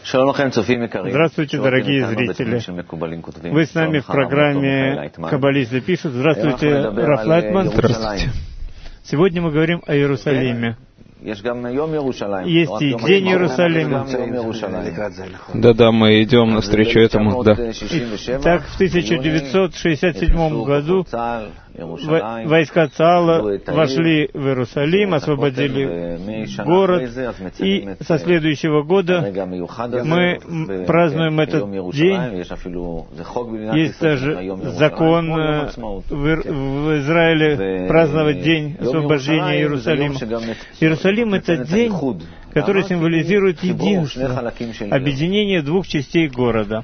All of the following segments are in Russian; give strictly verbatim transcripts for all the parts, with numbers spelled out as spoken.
Здравствуйте, дорогие зрители. Вы с нами в программе «Каббалисты пишут». Здравствуйте, Раф Лайтман. Здравствуйте. Сегодня мы говорим о Иерусалиме. Есть и День Иерусалима. Да-да, мы идем навстречу этому, да. Так, в тысяча девятьсот шестьдесят седьмом году войска ЦААЛа вошли в Иерусалим, освободили город, и со следующего года мы празднуем этот день. Есть даже закон в Израиле праздновать День освобождения Иерусалима. Иерусалим — это день, который символизирует единство, объединение двух частей города.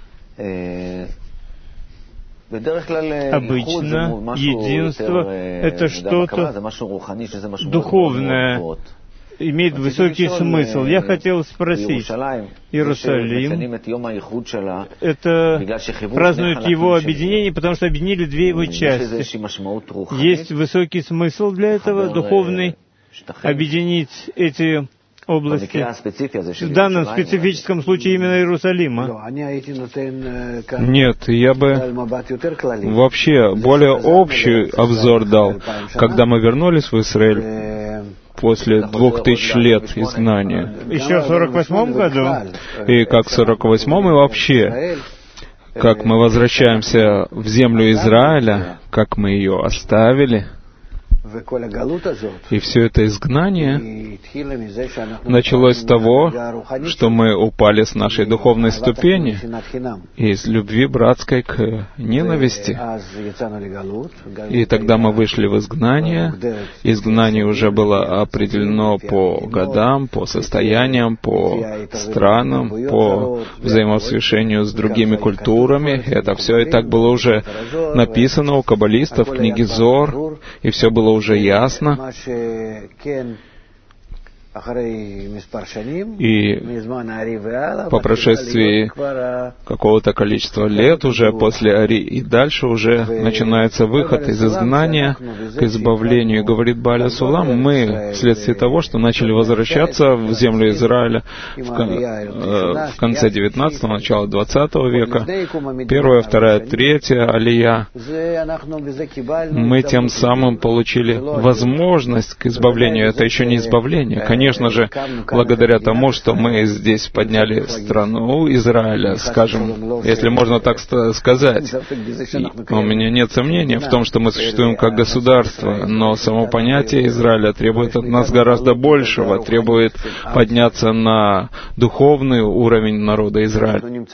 Обычно единство — это что-то духовное, имеет высокий смысл. Я хотел спросить, Иерусалим, это празднуют его объединение, потому что объединили две его части. Есть высокий смысл для этого, духовный, объединить эти области, в данном специфическом случае именно Иерусалима? Нет, я бы вообще более общий обзор дал, когда мы вернулись в Израиль после двух тысяч лет изгнания. Еще в сорок восьмом году? И как в сорок восьмом, и вообще, как мы возвращаемся в землю Израиля, как мы ее оставили. И все это изгнание началось с того, что мы упали с нашей духовной ступени, из любви братской к ненависти. И тогда мы вышли в изгнание. Изгнание уже было определено по годам, по состояниям, по странам, по взаимосвящению с другими культурами. Это все и так было уже написано у каббалистов в книге Зор, и все было уже ясно. И по прошествии какого-то количества лет, уже после Ари, и дальше уже начинается выход из изгнания к избавлению. И говорит Бааль Сулам, мы, вследствие того, что начали возвращаться в землю Израиля в, кон- в конце девятнадцатого, начало двадцатого века, первая, вторая, третья алия, мы тем самым получили возможность к избавлению. Это еще не избавление. Конечно же, благодаря тому, что мы здесь подняли страну Израиля, скажем, если можно так сказать. И у меня нет сомнений в том, что мы существуем как государство, но само понятие Израиля требует от нас гораздо большего, требует подняться на духовный уровень народа Израиля.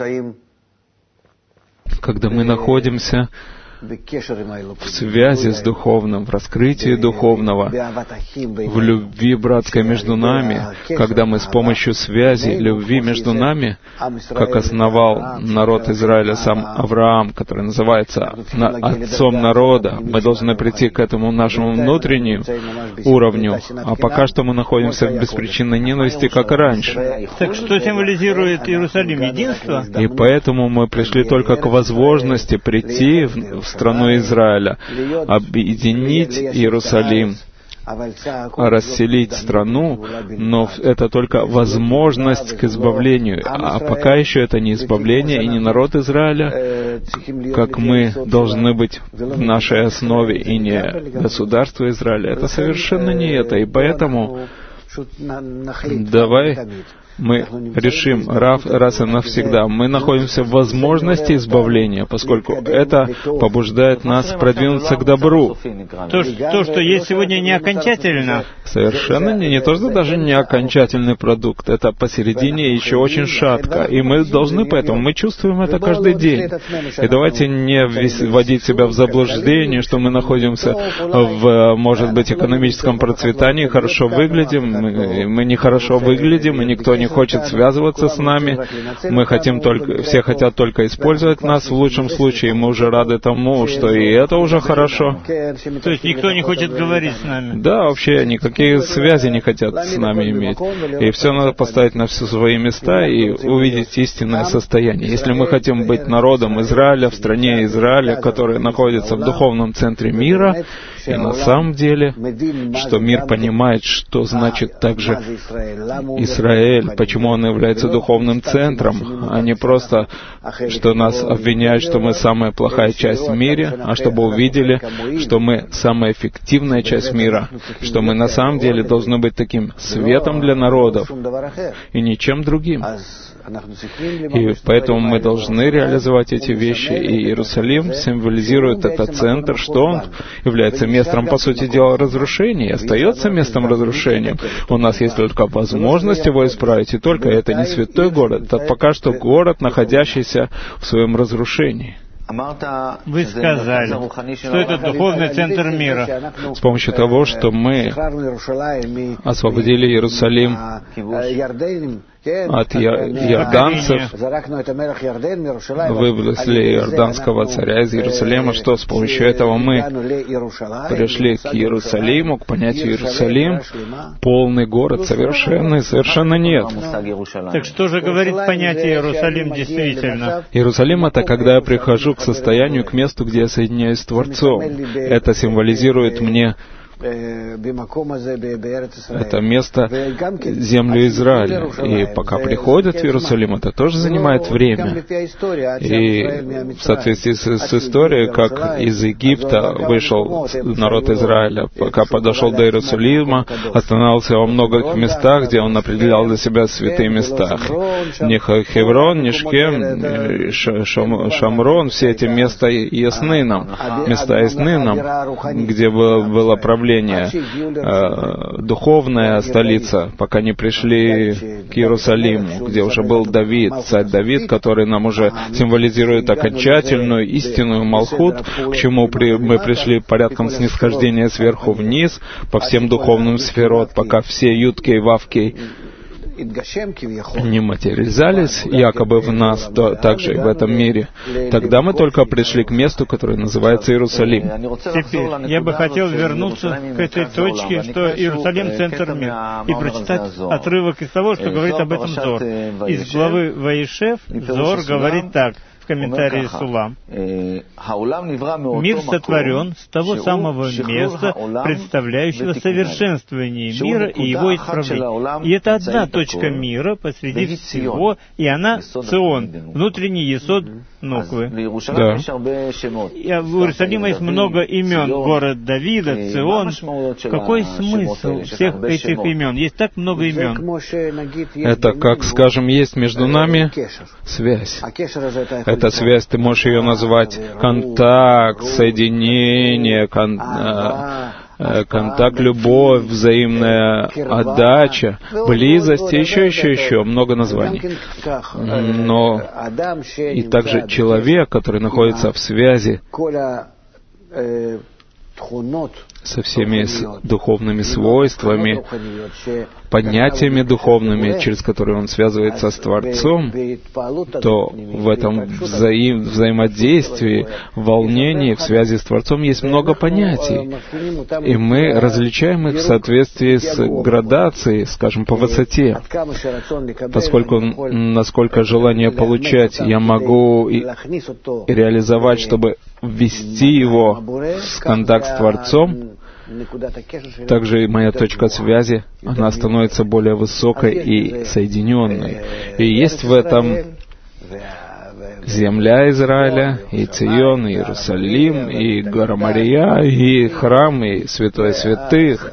Когда мы находимся в связи с духовным, в раскрытии духовного, в любви братской между нами, когда мы с помощью связи, любви между нами, как основал народ Израиля сам Авраам, который называется отцом народа, мы должны прийти к этому нашему внутреннему уровню, а пока что мы находимся в беспричинной ненависти, как и раньше. Так что символизирует Иерусалим? Единство? И поэтому мы пришли только к возможности прийти в в страну Израиля, объединить Иерусалим, расселить страну, но это только возможность к избавлению. А пока еще это не избавление и не народ Израиля, как мы должны быть в нашей основе, и не государство Израиля. Это совершенно не это. И поэтому давай мы решим раз и навсегда. Мы находимся в возможности избавления, поскольку это побуждает нас продвинуться к добру. То, то что есть сегодня, не окончательно. Совершенно не, не то, что даже не окончательный продукт. Это посередине еще очень шатко. И мы должны поэтому, мы чувствуем это каждый день. И давайте не вводить себя в заблуждение, что мы находимся в, может быть, экономическом процветании, хорошо выглядим, мы, мы нехорошо выглядим, и никто не хочет связываться с нами. Мы хотим только, все хотят только использовать нас. В лучшем случае мы уже рады тому, что и это уже хорошо. То есть никто не хочет говорить с нами? Да, вообще никакие связи не хотят с нами иметь. И все надо поставить на все свои места и увидеть истинное состояние. Если мы хотим быть народом Израиля, в стране Израиля, который находится в духовном центре мира, И на самом деле, что мир понимает, что значит также Израиль, почему он является духовным центром, а не просто, что нас обвиняют, что мы самая плохая часть в мире, а чтобы увидели, что мы самая эффективная часть мира, что мы на самом деле должны быть таким светом для народов и ничем другим. И поэтому мы должны реализовать эти вещи. И Иерусалим символизирует этот центр, что он является местом, по сути дела, разрушения, и остается местом разрушения. У нас есть только возможность его исправить, и только это не святой город, это пока что город, находящийся в своем разрушении. Вы сказали, что это духовный центр мира. С помощью того, что мы освободили Иерусалим от иорданцев, выбросили иорданского царя из Иерусалима, что с помощью этого мы пришли к Иерусалиму, к понятию Иерусалим, полный город, совершенный, совершенно нет. Так что же говорит понятие Иерусалим действительно? Иерусалим — это когда я прихожу к состоянию, к месту, где я соединяюсь с Творцом. Это символизирует мне это место, землю Израиля. И пока приходят в Иерусалим, это тоже занимает время. И в соответствии с, с историей, как из Египта вышел народ Израиля, пока подошел до Иерусалима, останавливался во многих местах, где он определял для себя святые места. Не Хеврон, не Шкем, Шам, Шамрон, все эти места ясны нам, места ясны нам, где было, было правление, э, духовная столица, пока не пришли к Иерусалиму, где уже был Давид, царь Давид, который нам уже символизирует окончательную истинную Малхут, к чему при, мы пришли порядком снисхождения сверху вниз, по всем духовным сферот, пока все ютки и вавки не материализовались, якобы в нас, то также и в этом мире, тогда мы только пришли к месту, которое называется Иерусалим. Теперь я бы хотел вернуться к этой точке, что Иерусалим — центр мира, и прочитать отрывок из того, что говорит об этом Зор. Из главы Ваишев Зор говорит так, в комментарии Сулам. Мир сотворен с того самого места, представляющего совершенствование мира и его исправление. И это одна точка мира посреди всего, и она Цион, внутренний есод Нуквы. Да. И у Иерусалима есть много имен. Город Давида, Цион. Какой смысл всех этих имен? Есть так много имен. Это, как, скажем, есть между нами связь. Эта связь, ты можешь ее назвать контакт, соединение, кон, э, контакт, любовь, взаимная отдача, близость, еще, еще, еще, много названий. Но и также человек, который находится в связи со всеми духовными свойствами, понятиями духовными, через которые он связывается с Творцом, то в этом взаим, взаимодействии, волнении, в связи с Творцом есть много понятий. И мы различаем их в соответствии с градацией, скажем, по высоте. Поскольку, насколько желание получать я могу и реализовать, чтобы ввести его в контакт с Творцом, также и моя точка связи, она становится более высокой и соединенной. И есть в этом земля Израиля, и Цион, и Иерусалим, и гора Мария, и храм, и святой святых.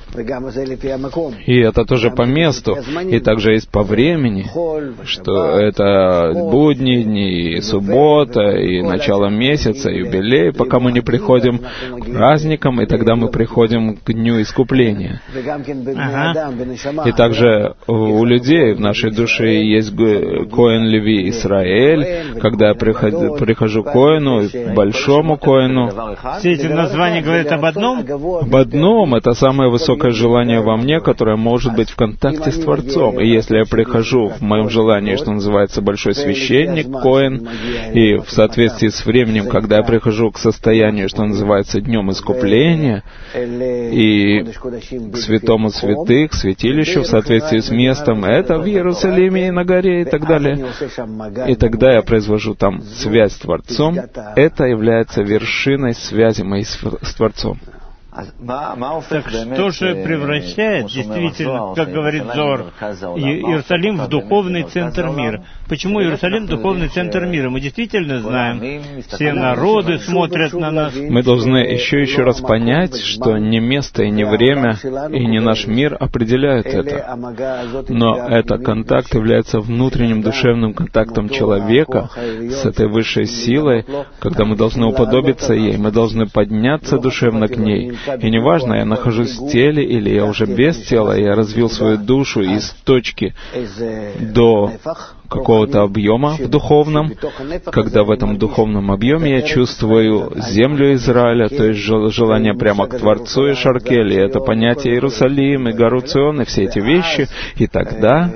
И это тоже по месту, и также есть по времени, что это будни дни, и суббота, и начало месяца, и юбилей, пока мы не приходим к праздникам, и тогда мы приходим к Дню Искупления. Ага. И также у людей в нашей душе есть Коэн Леви Исраэль, когда я прихожу, прихожу к Коэну, большому Коэну. Все эти названия говорят об одном? Об одном, это самое высокое желание во мне, которое может быть в контакте с Творцом. И если я прихожу в моем желании, что называется большой священник, Коэн, и в соответствии с временем, когда я прихожу к состоянию, что называется Днем Искупления, и к святому святых, к святилищу, в соответствии с местом, это в Иерусалиме и на горе, и так далее. И тогда я произвожу там связь с Творцом. Это является вершиной связи моей с Творцом. Так что же превращает, действительно, как говорит Зоар, Иерусалим в духовный центр мира? Почему Иерусалим — духовный центр мира? Мы действительно знаем, все народы смотрят на нас. Мы должны еще еще раз понять, что не место и не время, и не наш мир определяют это. Но этот контакт является внутренним душевным контактом человека с этой высшей силой, когда мы должны уподобиться ей, мы должны подняться душевно к ней. И неважно, я нахожусь в теле или я уже без тела, я развил свою душу из точки до какого-то объема в духовном, когда в этом духовном объеме я чувствую землю Израиля, то есть желание прямо к Творцу и Шаркель, и это понятие Иерусалим и гору Цион, и все эти вещи, и тогда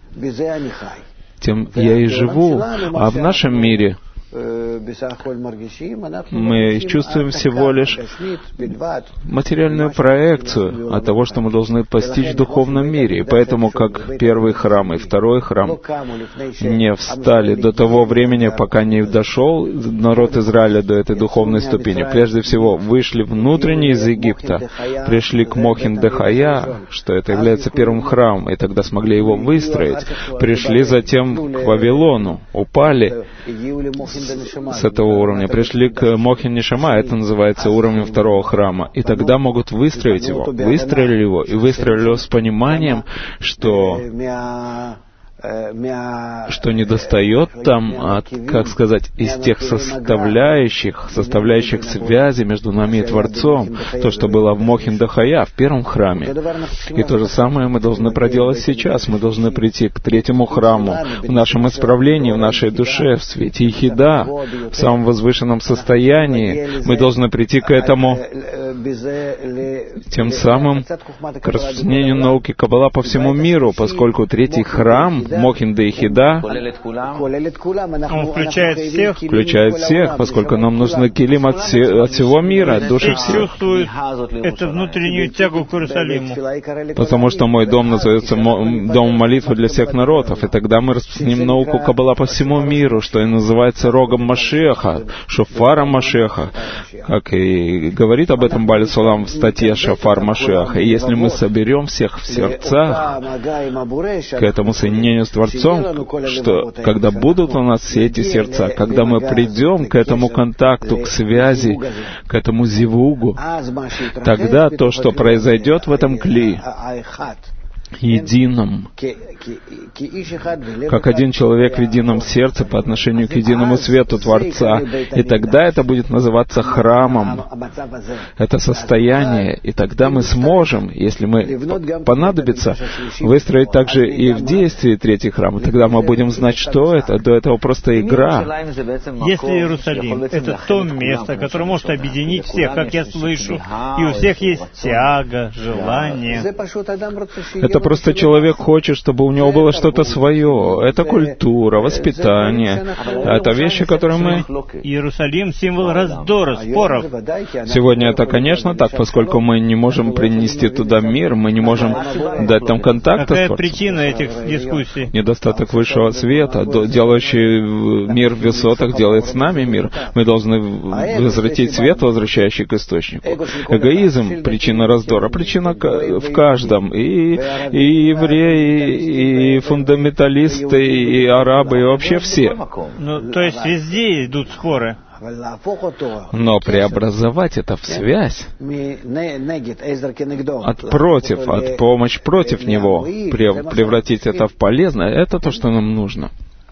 тем я и живу. А в нашем мире мы чувствуем всего лишь материальную проекцию от того, что мы должны постичь в духовном мире. И поэтому, как первый храм и второй храм не встали до того времени, пока не дошел народ Израиля до этой духовной ступени. Прежде всего, вышли внутренне из Египта, пришли к Мохин-Дехая, что это является первым храмом, и тогда смогли его выстроить. Пришли затем к Вавилону, упали с этого уровня, пришли к Мохин Нишама, это называется уровнем второго храма, и тогда могут выстроить его. Выстроили его, и выстроили его с пониманием, что что недостает там от, как сказать, из тех составляющих, составляющих связи между нами и Творцом, то, что было в Мохин-Дахая, в первом храме. И то же самое мы должны проделать сейчас. Мы должны прийти к третьему храму, в нашем исправлении, в нашей душе, в свете Ихида, в самом возвышенном состоянии. Мы должны прийти к этому, тем самым, к распространению науки Каббала по всему миру, поскольку третий храм, Мохин де Ихида, он включает всех, включает всех, поскольку нам нужны килим от, все, от всего мира, от души всех. Чувствует эту внутреннюю тягу к Иерусалиму. Потому что мой дом называется Дом молитвы для всех народов, и тогда мы распространим науку Каббала по всему миру, что и называется рогом Машеха, шофаром Машеха, как и говорит об этом Бааль Сулам в статье «Шофар Машеха». И если мы соберем всех в сердцах к этому соединению с Творцом, что когда будут у нас все эти сердца, когда мы придем к этому контакту, к связи, к этому зивугу, тогда то, что произойдет в этом кли, едином, как один человек в едином сердце по отношению к единому свету Творца. И тогда это будет называться храмом. Это состояние. И тогда мы сможем, если мы понадобится, выстроить также и в действии третий храм. И тогда мы будем знать, что это. До этого просто игра. Если Иерусалим — это то место, которое может объединить всех, как я слышу, и у всех есть тяга, желание. Это просто человек хочет, чтобы у него было что-то свое. Это культура, воспитание. Это вещи, которые мы... Иерусалим — символ раздора, споров. Сегодня это, конечно, так, поскольку мы не можем принести туда мир, мы не можем дать там контакт. Какая причина этих дискуссий? Недостаток высшего света, делающий мир в высотах, делает с нами мир. Мы должны возвратить свет, возвращающий к источнику. Эгоизм — причина раздора, причина в каждом. И И евреи, и фундаменталисты, и арабы, и вообще все. Ну, то есть везде идут споры. Но преобразовать это в связь, от против, от помощи против него, превратить это в полезное, это то, что нам нужно.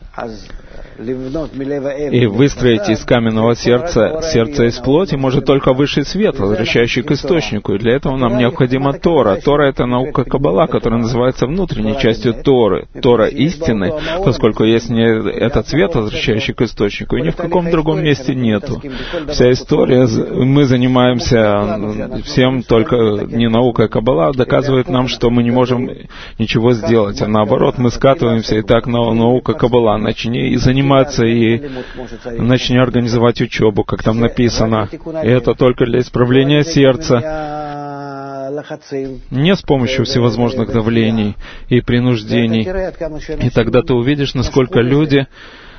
И выстроить из каменного сердца сердце из плоти может только высший свет, возвращающий к источнику. И для этого нам необходима Тора. Тора — это наука Каббала, которая называется внутренней частью Торы. Тора истины, поскольку есть не этот свет, возвращающий к источнику, и ни в каком другом месте нету. Вся история, мы занимаемся всем только не наукой Каббала, доказывает нам, что мы не можем ничего сделать. А наоборот, мы скатываемся и так на наука Каббала. Начни и заниматься и начни организовать учебу, как там написано. И это только для исправления сердца. Не с помощью всевозможных давлений и принуждений. И тогда ты увидишь, насколько люди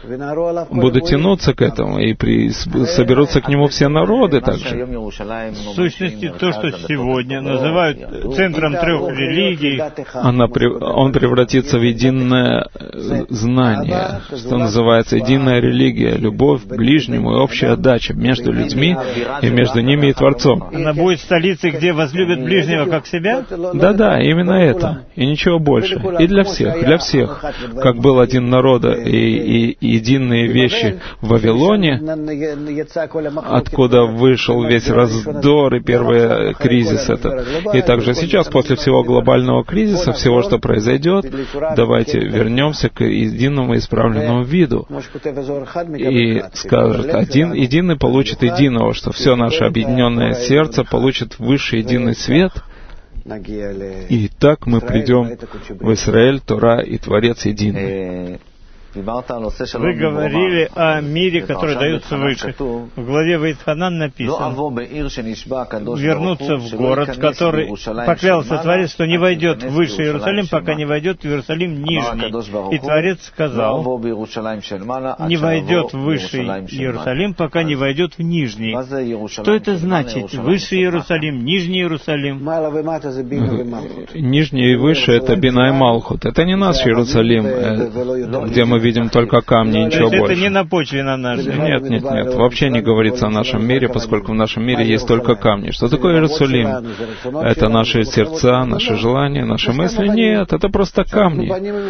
будут тянуться к этому, и при, соберутся к нему все народы также. В сущности, то, что сегодня называют центром трех религий, Она, он превратится в единое знание, что называется единая религия, любовь к ближнему и общая отдача между людьми и между ними и Творцом. Она будет столицей, где возлюбят ближнего как себя? Да-да, именно это, и ничего больше. И для всех, для всех. Как был один народ и, и единые вещи в Вавилоне, откуда вышел весь раздор и первый кризис этот. И также сейчас, после всего глобального кризиса, всего, что произойдет, давайте вернемся к единому исправленному виду. И скажет, один единый получит единого, что все наше объединенное сердце получит высший единый свет. И так мы придем в Израиль, Тора и Творец единый. Вы говорили о мире, который дается выше. В главе Ваитханан написано: вернуться в город, который поклялся Творец, что не войдет в высший Иерусалим, пока не войдет в Иерусалим нижний. И Творец сказал: не войдет в высший Иерусалим, пока не войдет в нижний. Что это значит? Высший Иерусалим, нижний Иерусалим? Нижний и выше — это Бина и Малхут. Это не наш Иерусалим, где мы видим только камни, ничего это больше. Это не на почве на нашей. Нет, нет, нет. Вообще не говорится о нашем мире, поскольку в нашем мире есть только камни. Что такое Иерусалим? Это наши сердца, наши желания, наши мысли? Нет, это просто камни.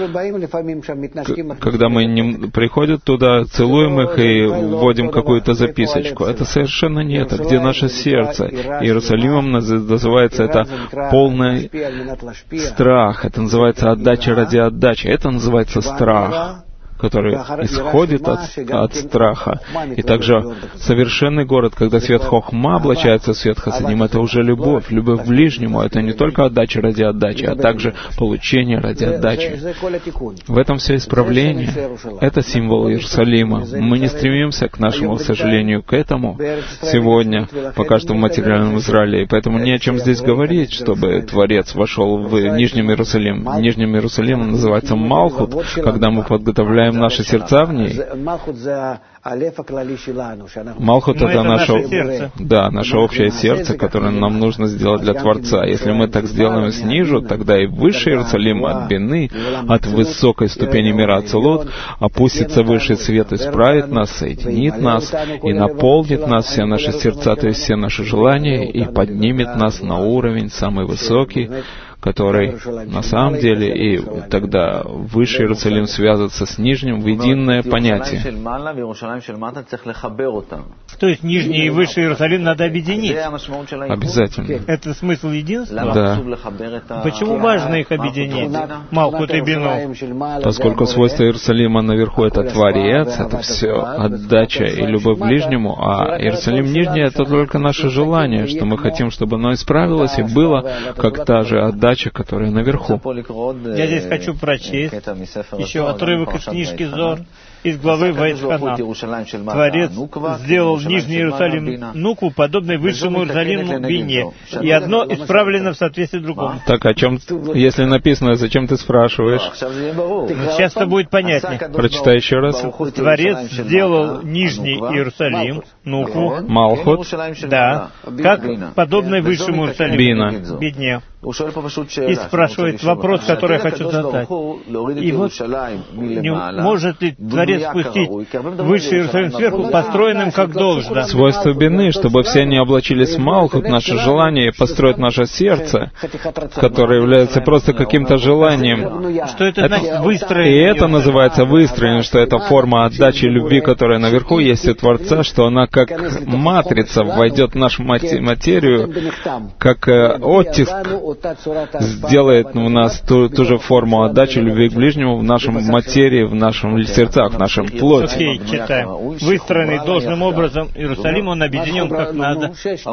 Когда мы не приходят туда, целуем их и вводим какую-то записочку. Это совершенно не это. Где наше сердце? Иерусалимом называется это полный страх. Это называется отдача ради отдачи. Это называется страх, который исходит от, от страха. И также совершенный город, когда свет Хохма облачается в свет Хасадим, это уже любовь, любовь к ближнему. Это не только отдача ради отдачи, а также получение ради отдачи. В этом все исправление. Это символ Иерусалима. Мы не стремимся к нашему, к сожалению, к этому сегодня, пока что в материальном Израиле. И поэтому не о чем здесь говорить, чтобы Творец вошел в Нижний Иерусалим. Нижним Иерусалимом называется Малхут, когда мы подготовляем наши сердца в ней. Малхут — это, это наше, да, наше общее сердце, которое нам нужно сделать для Творца. Если мы так сделаем снизу, тогда и высший Иерусалим от Бины, от высокой ступени мира Ацилут, опустится высший свет, исправит нас, соединит нас и наполнит нас, все наши сердца, то есть все наши желания, и поднимет нас на уровень самый высокий, который на самом деле, и тогда высший Иерусалим связывается с нижним в единое понятие. То есть нижний и высший Иерусалим надо объединить. Обязательно. Это смысл единства? Да. Почему важно их объединить? Малхут и Бину. Поскольку свойство Иерусалима наверху — это Творец, это все отдача и любовь к ближнему, а Иерусалим нижний — это только наше желание, что мы хотим, чтобы оно исправилось и было как та же отдача, которая наверху. Я здесь хочу прочесть еще отрывок из книжки Зор, из главы Ваитханан. Творец сделал Нижний Иерусалим Нукву, подобной высшему Иерусалиму Бине, и одно исправлено в соответствии с другим. Так, о чем, если написано, зачем ты спрашиваешь? Сейчас это будет понятнее. Прочитай еще раз. Творец сделал Нижний Иерусалим Нукву, Малхут, да, как подобной высшему Иерусалиму Бина. Бидне. И спрашивает вопрос, который я хочу задать. И вот, не может ли Творец спустить высший Иерусалим сверху, построенным как должно? Свойство Бины, чтобы все не облачились в Малхут, наше желание построить наше сердце, которое является просто каким-то желанием. Что это, это значит выстроить? И это называется выстроение, что это форма отдачи любви, которая наверху есть у Творца, что она как матрица войдет в нашу материю, как э, оттиск сделает у нас ту, ту же форму отдачи любви к ближнему в нашем материи, в нашем сердцах, в нашем плоти. Окей, читаем. Выстроенный должным образом Иерусалим, он объединен как надо.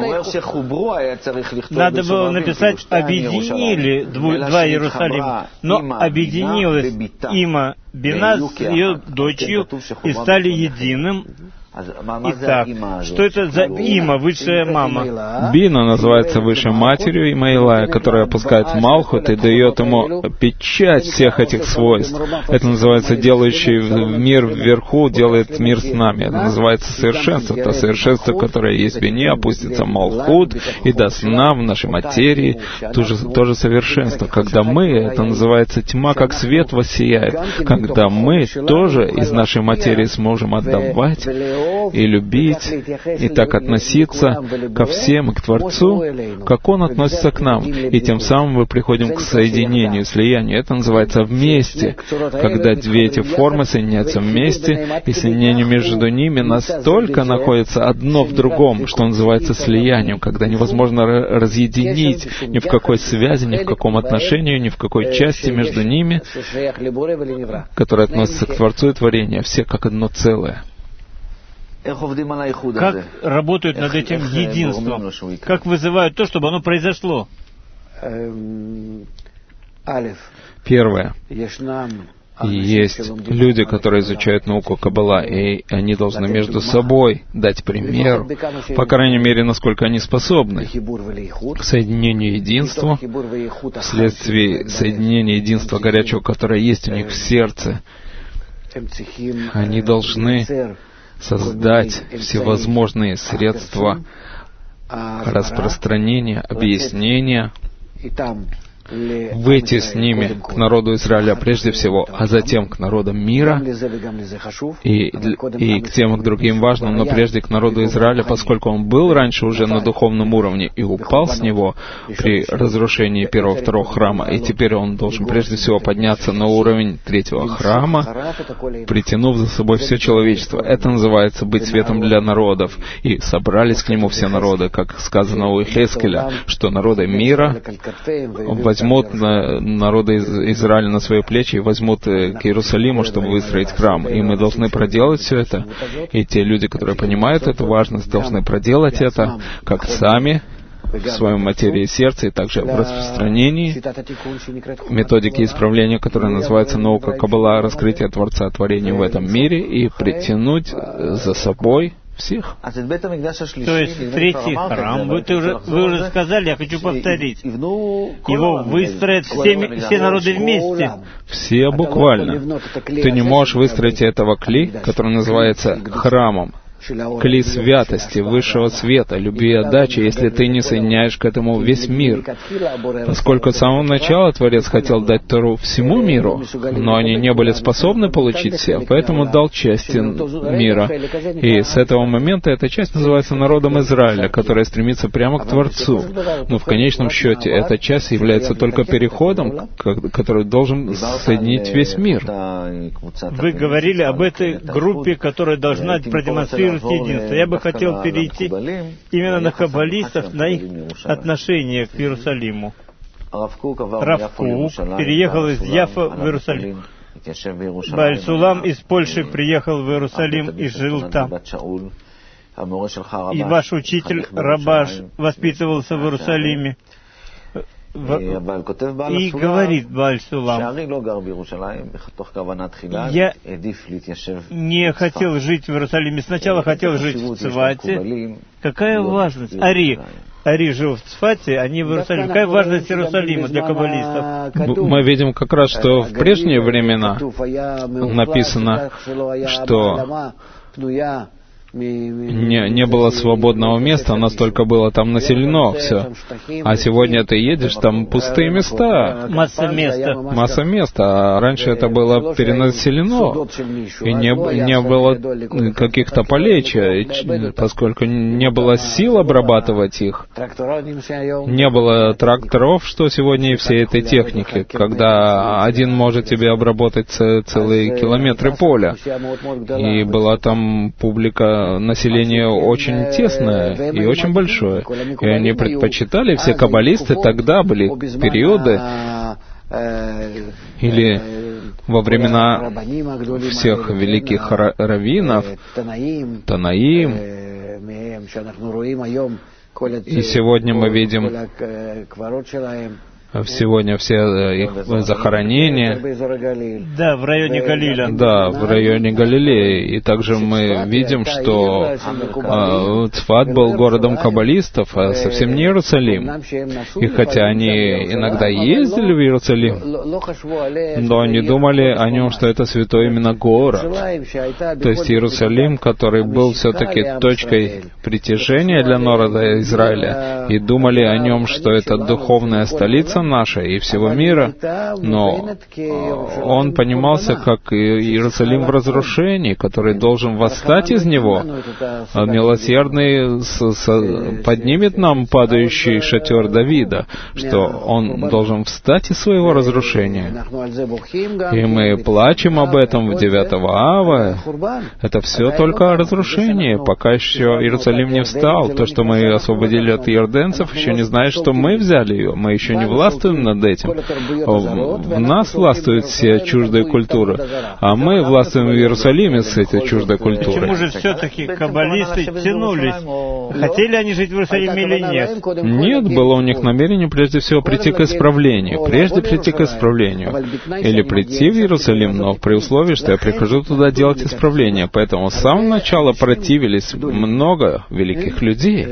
Надо было написать «объединили дву, два Иерусалима», но объединилось Има Бина с ее дочерью и стали единым. Итак, что это за има, высшая мама? Бина называется высшей матерью Имаилая, которая опускает в Малхут и дает ему печать всех этих свойств. Это называется делающий мир вверху, делает мир с нами. Это называется совершенство. То совершенство, которое есть в Бине, опустится в Малхут и даст нам в нашей материи тоже, тоже совершенство. Когда мы, это называется тьма, как свет воссияет. Когда мы тоже из нашей материи сможем отдавать и любить, и так относиться ко всем и к Творцу, как Он относится к нам. И тем самым мы приходим к соединению, слиянию. Это называется вместе, когда две эти формы соединяются вместе, и соединение между ними настолько находится одно в другом, что называется слиянием, когда невозможно разъединить ни в какой связи, ни в каком отношении, ни в какой части между ними, которая относится к Творцу и творению, все как одно целое. Как работают над этим единством? Как вызывают то, чтобы оно произошло? Первое. Есть люди, которые изучают науку Каббала, и они должны между собой дать пример, по крайней мере, насколько они способны, к соединению единства, вследствие соединения единства горячего, которое есть у них в сердце. Они должны создать всевозможные средства распространения, объяснения, выйти с ними к народу Израиля прежде всего, а затем к народам мира, и, и к тем и к другим важным, но прежде к народу Израиля, поскольку он был раньше уже на духовном уровне и упал с него при разрушении первого-второго храма, и теперь он должен прежде всего подняться на уровень третьего храма, притянув за собой все человечество. Это называется быть светом для народов. И собрались к нему все народы, как сказано у Ихескеля, что народы мира возьмут народы из Израиля на свои плечи и возьмут к Иерусалиму, чтобы выстроить храм. И мы должны проделать все это. И те люди, которые понимают эту важность, должны проделать это, как сами, в своем материи сердца, и также в распространении методики исправления, которая называется наука Каббала, раскрытие Творца творения в этом мире, и притянуть за собой всех. То есть третий храм, вы, ты уже, вы уже сказали, я хочу повторить, его выстроят все, все народы вместе. Все буквально. Ты не можешь выстроить этого кли, который называется храмом, кли святости, высшего света, любви и отдачи, если ты не соединяешь к этому весь мир. Поскольку с самого начала Творец хотел дать Тору всему миру, но они не были способны получить все, поэтому дал части мира. И с этого момента эта часть называется народом Израиля, которая стремится прямо к Творцу. Но в конечном счете эта часть является только переходом, который должен соединить весь мир. Вы говорили об этой группе, которая должна продемонстрировать единство. Я бы хотел перейти именно на каббалистов, на их отношение к Иерусалиму. Рав Кук переехал из Яфа в Иерусалим. Бааль Сулам из Польши приехал в Иерусалим и жил там. И ваш учитель Рабаш воспитывался в Иерусалиме. И говорит Бааль Сулам: я не хотел жить в Иерусалиме, сначала хотел жить в Цфате. Какая важность? Ари. Ари жил в Цфате, а не в Иерусалиме. Какая важность Иерусалима для каббалистов? Мы видим как раз, что в прежние времена написано, что Не, не было свободного места, настолько было там населено все. А сегодня ты едешь, там пустые места. Масса места. Масса места. А раньше это было перенаселено. И не, не было каких-то полей, поскольку не было сил обрабатывать их. Не было тракторов, что сегодня и всей этой техники, когда один может тебе обработать целые километры поля. И была там публика, население очень тесное и очень большое. И они предпочитали, все каббалисты тогда были периоды, или во времена всех великих раввинов, Танаим, и сегодня мы видим Сегодня все их захоронения. Да, в районе Галиля. Да, в районе Галилеи. И также мы видим, что э, Цфат был городом каббалистов, а совсем не Иерусалим. И хотя они иногда ездили в Иерусалим, но они думали о нем, что это святой именно город. То есть Иерусалим, который был все-таки точкой притяжения для народа Израиля, и думали о нем, что это духовная столица наша и всего мира, но он понимался как Иерусалим в разрушении, который должен восстать из него. Милосердный поднимет нам падающий шатер Давида, что он должен встать из своего разрушения. И мы плачем об этом в девятого ава. Это все только разрушение, пока еще Иерусалим не встал. То, что мы освободили от иорденцев, еще не знает, что мы взяли ее. Мы еще не властвуем над этим. В нас властвуют все чуждые культуры, а мы властвуем в Иерусалиме с этой чуждой культурой. Почему же все-таки каббалисты тянулись? Хотели они жить в Иерусалиме или нет? Нет, было у них намерение прежде всего прийти к исправлению. Прежде прийти к исправлению. Или прийти в Иерусалим, но при условии, что я прихожу туда делать исправление. Поэтому с самого начала противились много великих людей,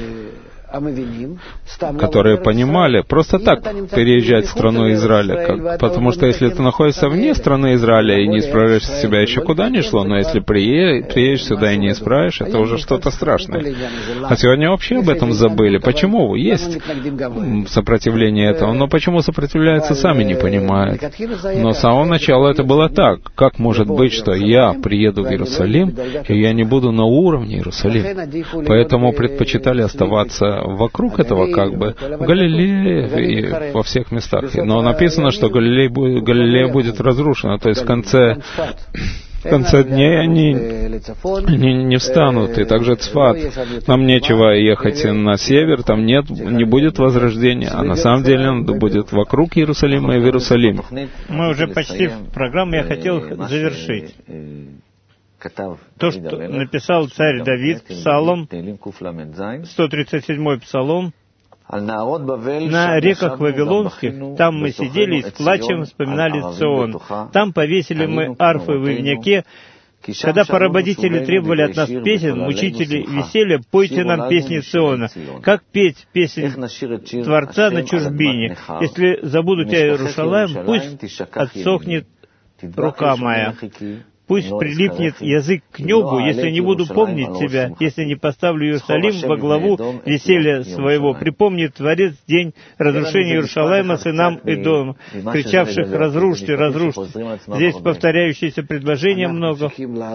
которые понимали, просто так переезжать в страну Израиля, как, потому что если ты находишься вне страны Израиля и не исправляешь себя, еще куда ни шло, но если приедешь, приедешь сюда и не исправишь, это уже что-то страшное. А сегодня вообще об этом забыли. Почему? Есть сопротивление этого, но почему сопротивляются, сами не понимают. Но с самого начала это было так. Как может быть, что я приеду в Иерусалим, и я не буду на уровне Иерусалима? Поэтому предпочитали оставаться вокруг этого, как бы, в Галилее и во всех местах. Но написано, что Галилей будет, Галилея будет разрушена, то есть в конце, в конце дней они, они не встанут. И также Цфат. Нам нечего ехать на север, там нет, не будет возрождения, а на самом деле он будет вокруг Иерусалима и в Иерусалиме. Мы уже почти в программе, я хотел завершить. То, что написал царь Давид, Псалом, сто тридцать седьмой Псалом, на реках Вавилонских, там мы сидели и с плачем вспоминали Цион. Там повесили мы арфы в ивняке. Когда поработители требовали от нас песен, мучители веселья, пойте нам песни Циона. Как петь песни Творца на чужбине? Если забуду тебя, Иерушалаим, пусть отсохнет рука моя. Пусть прилипнет язык к небу, если не буду помнить тебя, если не поставлю Иерусалим во главу веселья своего. Припомни, Творец, день разрушения Иерушалайма сынам Эдома, кричавших «разрушьте, разрушьте». Здесь повторяющиеся предложения много.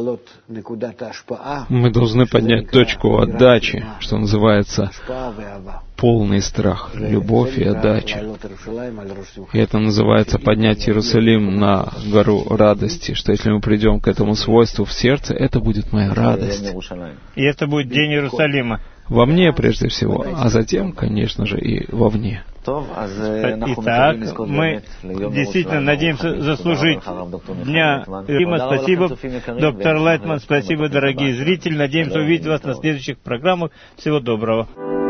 Мы должны поднять точку отдачи, что называется полный страх, любовь и отдача. И это называется поднять Иерусалим на гору радости, что если мы придем к этому свойству в сердце, это будет моя радость. И это будет день Иерусалима. Во мне прежде всего, а затем, конечно же, и вовне. Итак, мы действительно надеемся заслужить Дня Иерусалима. Спасибо, доктор Лайтман, спасибо, дорогие зрители. Надеемся увидеть вас на следующих программах. Всего доброго.